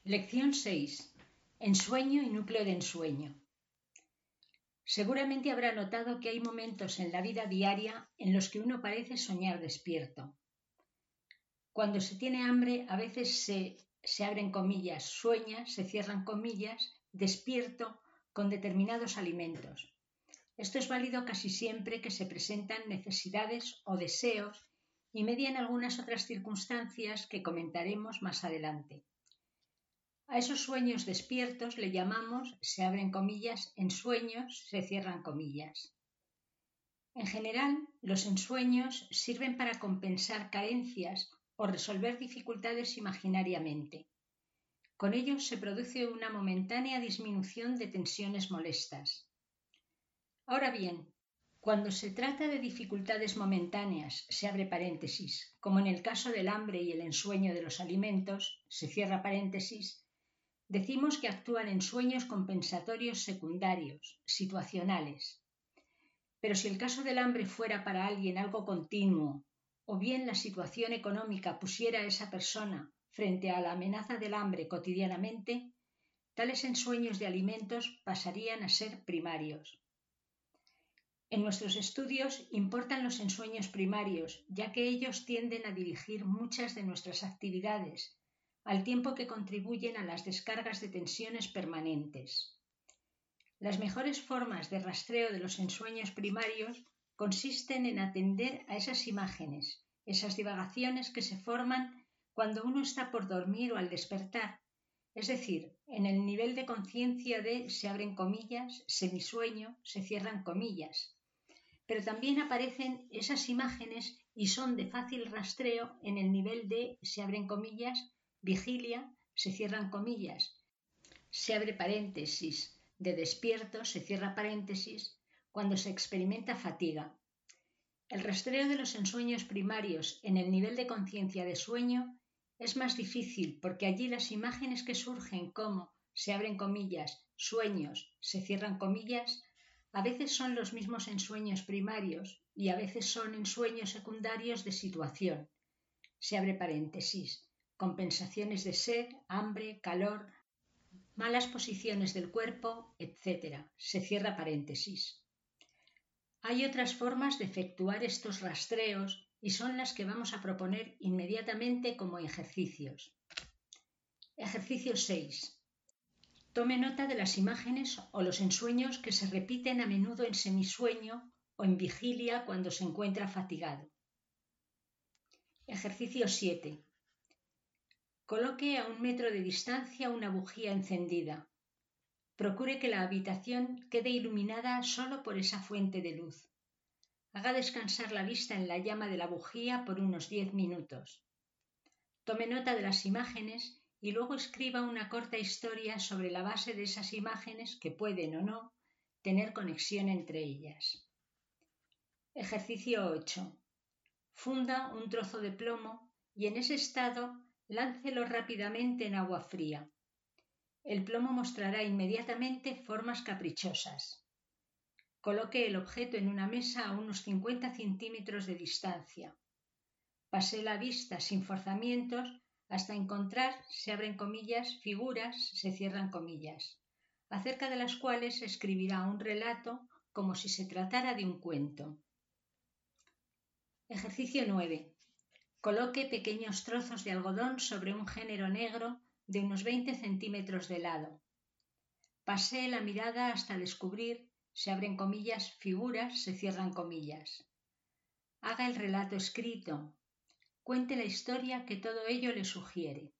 Lección 6. Ensueño y núcleo de ensueño. Seguramente habrá notado que hay momentos en la vida diaria en los que uno parece soñar despierto. Cuando se tiene hambre, a veces se abren comillas, sueña, se cierran comillas, despierto con determinados alimentos. Esto es válido casi siempre que se presentan necesidades o deseos y median algunas otras circunstancias que comentaremos más adelante. A esos sueños despiertos le llamamos, se abren comillas, ensueños, se cierran comillas. En general, los ensueños sirven para compensar carencias o resolver dificultades imaginariamente. Con ellos se produce una momentánea disminución de tensiones molestas. Ahora bien, cuando se trata de dificultades momentáneas, se abre paréntesis, como en el caso del hambre y el ensueño de los alimentos, se cierra paréntesis, decimos que actúan en sueños compensatorios secundarios, situacionales. Pero si el caso del hambre fuera para alguien algo continuo, o bien la situación económica pusiera a esa persona frente a la amenaza del hambre cotidianamente, tales ensueños de alimentos pasarían a ser primarios. En nuestros estudios importan los ensueños primarios, ya que ellos tienden a dirigir muchas de nuestras actividades, al tiempo que contribuyen a las descargas de tensiones permanentes. Las mejores formas de rastreo de los ensueños primarios consisten en atender a esas imágenes, esas divagaciones que se forman cuando uno está por dormir o al despertar, es decir, en el nivel de conciencia de se abren comillas, semisueño, se cierran comillas. Pero también aparecen esas imágenes y son de fácil rastreo en el nivel de se abren comillas, vigilia, se cierran comillas, se abre paréntesis, de despierto, se cierra paréntesis, cuando se experimenta fatiga. El rastreo de los ensueños primarios en el nivel de conciencia de sueño es más difícil porque allí las imágenes que surgen como se abren comillas, sueños, se cierran comillas, a veces son los mismos ensueños primarios y a veces son ensueños secundarios de situación. Se abre paréntesis, compensaciones de sed, hambre, calor, malas posiciones del cuerpo, etc. Se cierra paréntesis. Hay otras formas de efectuar estos rastreos y son las que vamos a proponer inmediatamente como ejercicios. Ejercicio 6. Tome nota de las imágenes o los ensueños que se repiten a menudo en semisueño o en vigilia cuando se encuentra fatigado. Ejercicio 7. Coloque a 1 metro de distancia una bujía encendida. Procure que la habitación quede iluminada solo por esa fuente de luz. Haga descansar la vista en la llama de la bujía por unos 10 minutos. Tome nota de las imágenes y luego escriba una corta historia sobre la base de esas imágenes que pueden o no tener conexión entre ellas. Ejercicio 8. Funda un trozo de plomo y en ese estado láncelo rápidamente en agua fría. El plomo mostrará inmediatamente formas caprichosas. Coloque el objeto en una mesa a unos 50 centímetros de distancia. Pase la vista sin forzamientos hasta encontrar, se abren comillas, figuras, se cierran comillas, acerca de las cuales escribirá un relato como si se tratara de un cuento. Ejercicio 9. Coloque pequeños trozos de algodón sobre un género negro de unos 20 centímetros de lado. Pasee la mirada hasta descubrir, se abren comillas, figuras, se cierran comillas. Haga el relato escrito. Cuente la historia que todo ello le sugiere.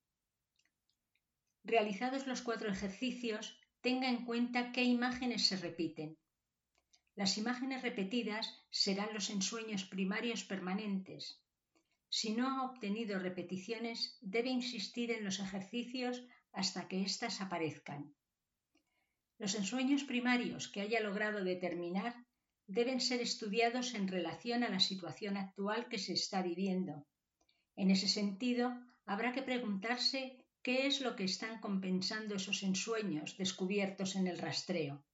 Realizados los 4 ejercicios, tenga en cuenta qué imágenes se repiten. Las imágenes repetidas serán los ensueños primarios permanentes. Si no ha obtenido repeticiones, debe insistir en los ejercicios hasta que éstas aparezcan. Los ensueños primarios que haya logrado determinar deben ser estudiados en relación a la situación actual que se está viviendo. En ese sentido, habrá que preguntarse qué es lo que están compensando esos ensueños descubiertos en el rastreo.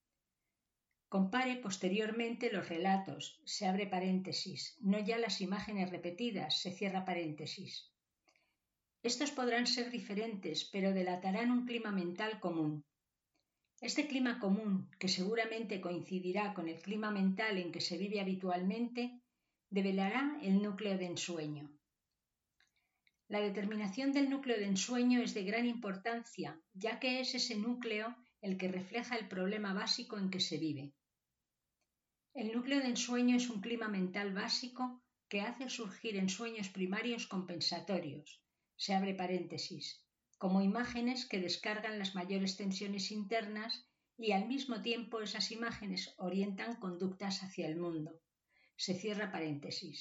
Compare posteriormente los relatos, se abre paréntesis, no ya las imágenes repetidas, se cierra paréntesis. Estos podrán ser diferentes, pero delatarán un clima mental común. Este clima común, que seguramente coincidirá con el clima mental en que se vive habitualmente, develará el núcleo de ensueño. La determinación del núcleo de ensueño es de gran importancia, ya que es ese núcleo el que refleja el problema básico en que se vive. El núcleo de ensueño es un clima mental básico que hace surgir ensueños primarios compensatorios, se abre paréntesis, como imágenes que descargan las mayores tensiones internas y al mismo tiempo esas imágenes orientan conductas hacia el mundo, se cierra paréntesis.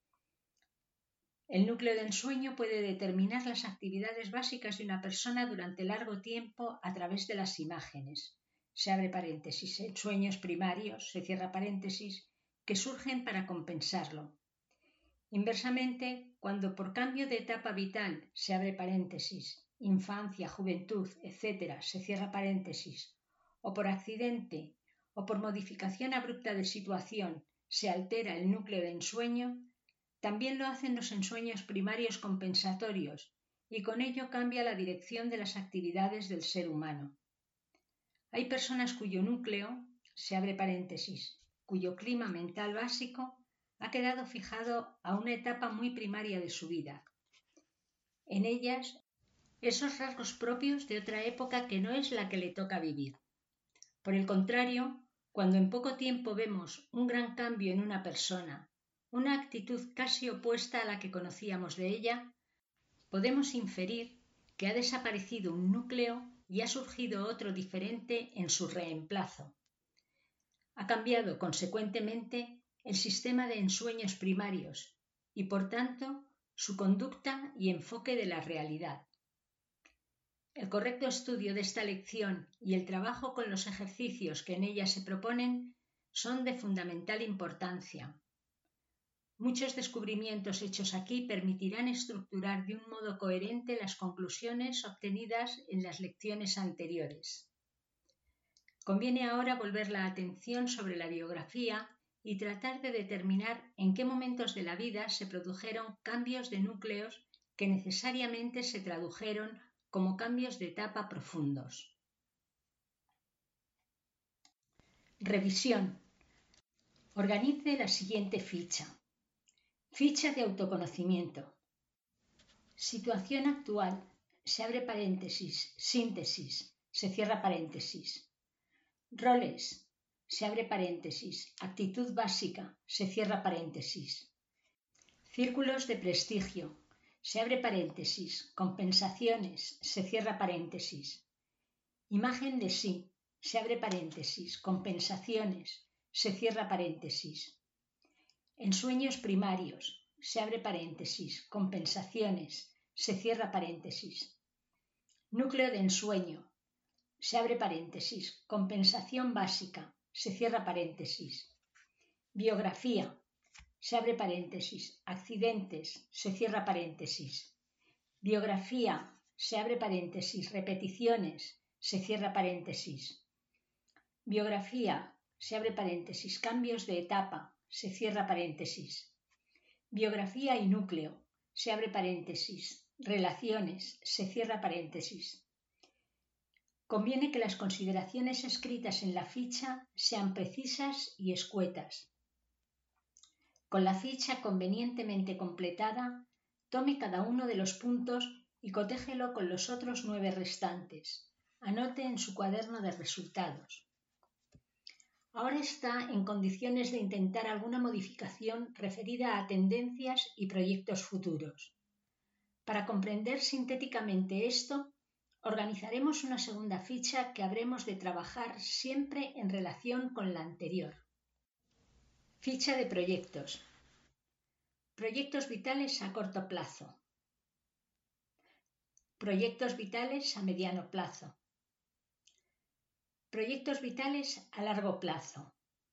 El núcleo de ensueño puede determinar las actividades básicas de una persona durante largo tiempo a través de las imágenes, se abre paréntesis, ensueños primarios, se cierra paréntesis, que surgen para compensarlo. Inversamente, cuando por cambio de etapa vital, se abre paréntesis, infancia, juventud, etc., se cierra paréntesis, o por accidente o por modificación abrupta de situación, se altera el núcleo de ensueño, también lo hacen los ensueños primarios compensatorios y con ello cambia la dirección de las actividades del ser humano. Hay personas cuyo núcleo, se abre paréntesis, cuyo clima mental básico ha quedado fijado a una etapa muy primaria de su vida. En ellas, esos rasgos propios de otra época que no es la que le toca vivir. Por el contrario, cuando en poco tiempo vemos un gran cambio en una persona, una actitud casi opuesta a la que conocíamos de ella, podemos inferir que ha desaparecido un núcleo y ha surgido otro diferente en su reemplazo. Ha cambiado, consecuentemente, el sistema de ensueños primarios y, por tanto, su conducta y enfoque de la realidad. El correcto estudio de esta lección y el trabajo con los ejercicios que en ella se proponen son de fundamental importancia. Muchos descubrimientos hechos aquí permitirán estructurar de un modo coherente las conclusiones obtenidas en las lecciones anteriores. Conviene ahora volver la atención sobre la biografía y tratar de determinar en qué momentos de la vida se produjeron cambios de núcleos que necesariamente se tradujeron como cambios de etapa profundos. Revisión. Organice la siguiente ficha. Ficha de autoconocimiento. Situación actual, se abre paréntesis, síntesis, se cierra paréntesis. Roles, se abre paréntesis, actitud básica, se cierra paréntesis. Círculos de prestigio, se abre paréntesis, compensaciones, se cierra paréntesis. Imagen de sí, se abre paréntesis, compensaciones, se cierra paréntesis. Ensueños primarios, se abre paréntesis, compensaciones, se cierra paréntesis. Núcleo de ensueño, se abre paréntesis, compensación básica, se cierra paréntesis. Biografía, se abre paréntesis, accidentes, se cierra paréntesis. Biografía, se abre paréntesis, repeticiones, se cierra paréntesis. Biografía, se abre paréntesis, cambios de etapa, se cierra paréntesis. Biografía y núcleo, se abre paréntesis, relaciones, se cierra paréntesis. Conviene que las consideraciones escritas en la ficha sean precisas y escuetas. Con la ficha convenientemente completada, tome cada uno de los puntos y cotéjelo con los otros 9 restantes. Anote en su cuaderno de resultados. Ahora está en condiciones de intentar alguna modificación referida a tendencias y proyectos futuros. Para comprender sintéticamente esto, organizaremos una segunda ficha que habremos de trabajar siempre en relación con la anterior. Ficha de proyectos. Proyectos vitales a corto plazo. Proyectos vitales a mediano plazo. Proyectos vitales a largo plazo.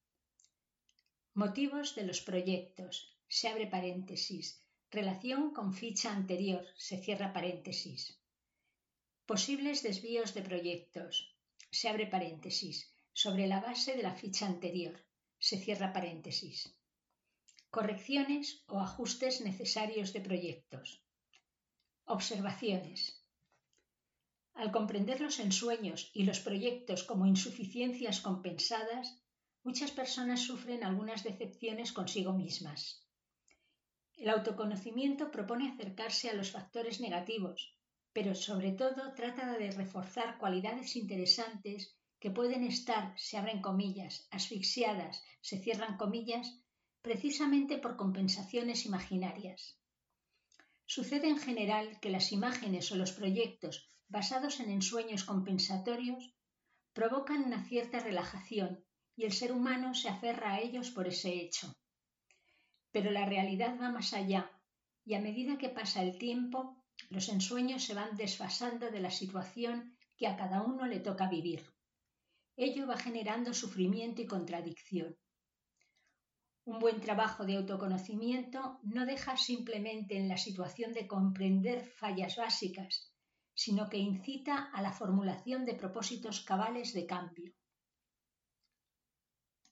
Motivos de los proyectos. Se abre paréntesis. Relación con ficha anterior. Se cierra paréntesis. Posibles desvíos de proyectos. Se abre paréntesis. Sobre la base de la ficha anterior. Se cierra paréntesis. Correcciones o ajustes necesarios de proyectos. Observaciones. Al comprender los ensueños y los proyectos como insuficiencias compensadas, muchas personas sufren algunas decepciones consigo mismas. El autoconocimiento propone acercarse a los factores negativos, pero sobre todo trata de reforzar cualidades interesantes que pueden estar, se abren comillas, asfixiadas, se cierran comillas, precisamente por compensaciones imaginarias. Sucede en general que las imágenes o los proyectos basados en ensueños compensatorios provocan una cierta relajación y el ser humano se aferra a ellos por ese hecho. Pero la realidad va más allá y a medida que pasa el tiempo, los ensueños se van desfasando de la situación que a cada uno le toca vivir. Ello va generando sufrimiento y contradicción. Un buen trabajo de autoconocimiento no deja simplemente en la situación de comprender fallas básicas, sino que incita a la formulación de propósitos cabales de cambio.